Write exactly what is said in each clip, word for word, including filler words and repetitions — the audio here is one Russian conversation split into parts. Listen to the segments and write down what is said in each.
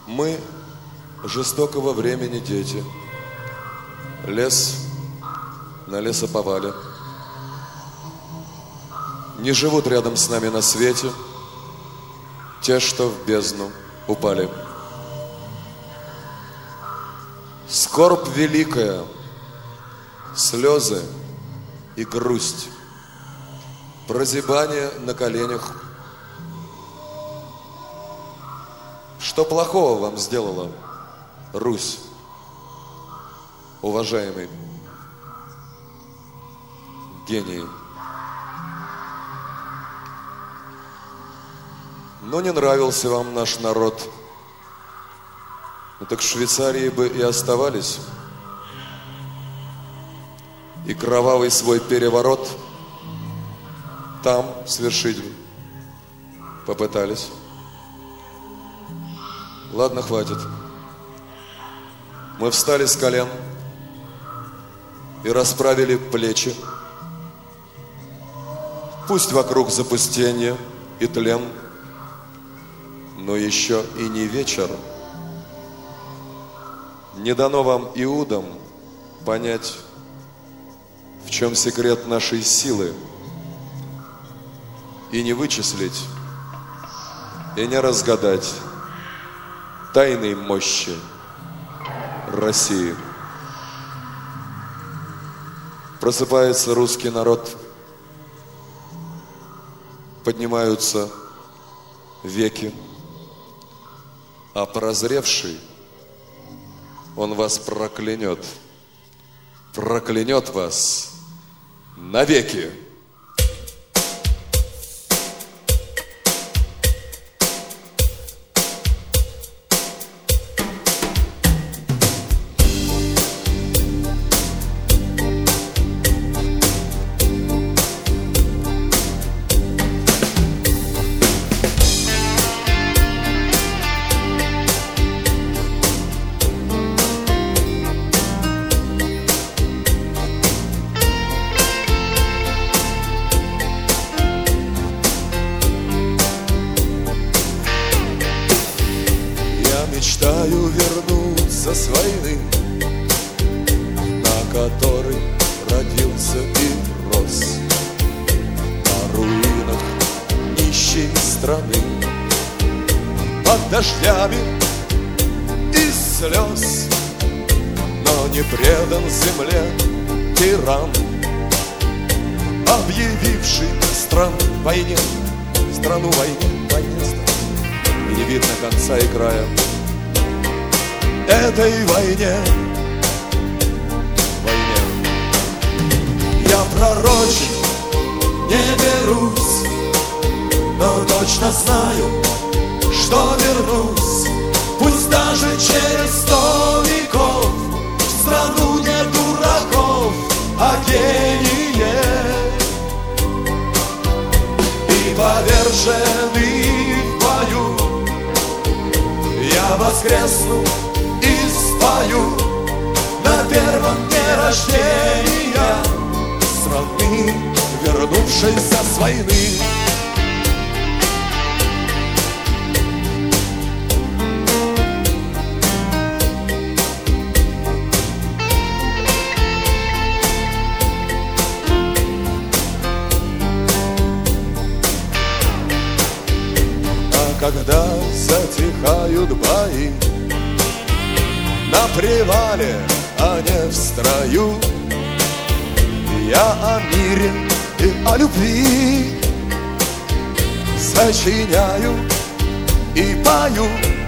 Мы жестокого времени дети. Лес на лесоповале. Не живут рядом с нами на свете те, что в бездну упали. Скорбь великая, слезы и грусть, прозябание на коленях. Что плохого вам сделала Русь, уважаемый гений? Но не нравился вам наш народ. Ну так в Швейцарии бы и оставались. И кровавый свой переворот там свершить попытались. Ладно, хватит. Мы встали с колен и расправили плечи. Пусть вокруг запустение и тлен, но еще и не вечер. Не дано вам, иудам, понять, в чем секрет нашей силы, и не вычислить, и не разгадать тайной мощи России. Просыпается русский народ, поднимаются веки, а прозревший он вас проклянет, проклянет вас навеки. Мечтаю вернуться с войны, на которой родился и рос, на руинах нищей страны, под дождями из слез, но не предан земле тиран, объявивший страну войне, страну войне, войне страну, и не видно конца и края этой войне, войне. Я пророчить не берусь, но точно знаю, что вернусь, пусть даже через сто веков, в страну не дураков, а гениев. И поверженный в бою я воскресну и спою на первом дне рождения страны, вернувшейся с войны. А когда затихают бои на привале, а не в строю, я о мире и о любви сочиняю и пою.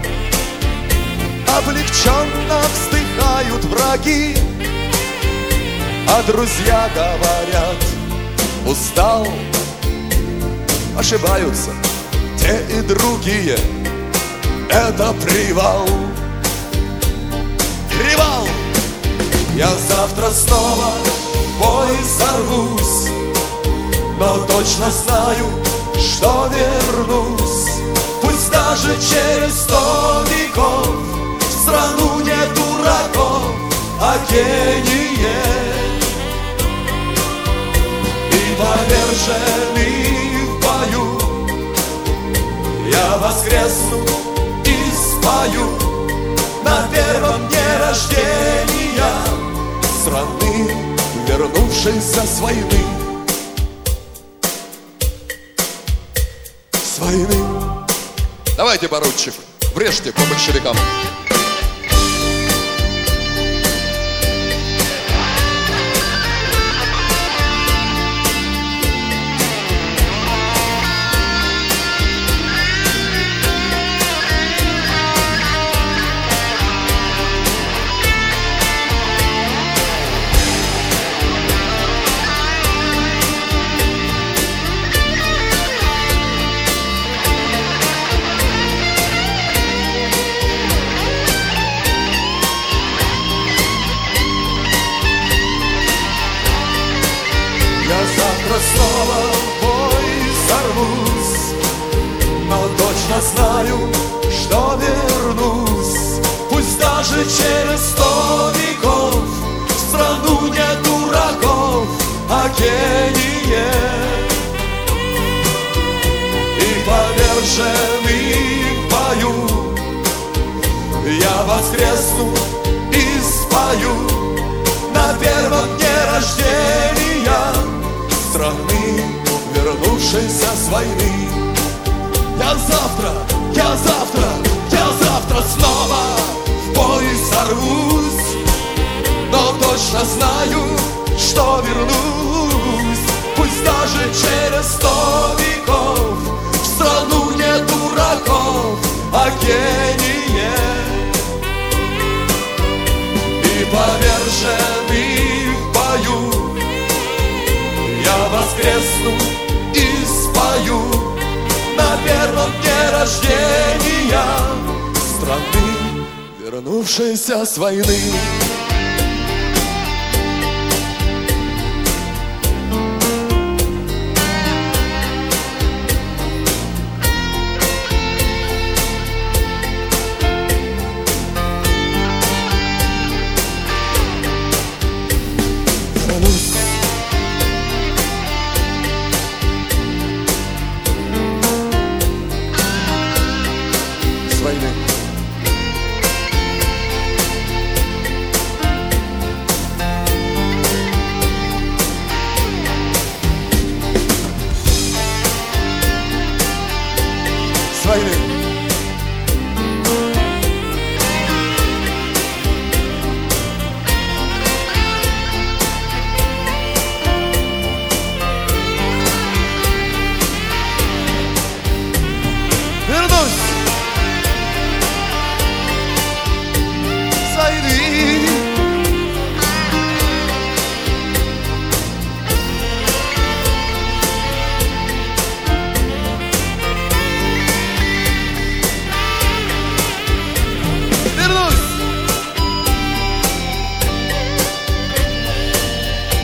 Облегченно вздыхают враги, а друзья говорят: устал. Ошибаются те и другие, это привал. Привал! Я завтра снова в бой сорвусь, но точно знаю, что вернусь, пусть даже через сто веков, в страну не дураков, а гениев. И поверженный в бою я воскресну и спою на первом дне рождения страны, вернувшейся с войны. С войны. Давайте, поручик, врежьте по большевикам. Я завтра снова в бой сорвусь, но точно знаю, что вернусь. Пусть даже через сто веков в страну нет дураков, а гение. И поверженный в бою я воскресну и спою на первом дне рождения страны, вернувшейся с войны. Я завтра, я завтра, я завтра снова в бой сорвусь, но точно знаю, что вернусь. Пусть даже через сто веков в страну нет дураков, а гение. И поверженный в бою я воскресну и спою на первом дне рождения страны, вернувшейся с войны. С войны.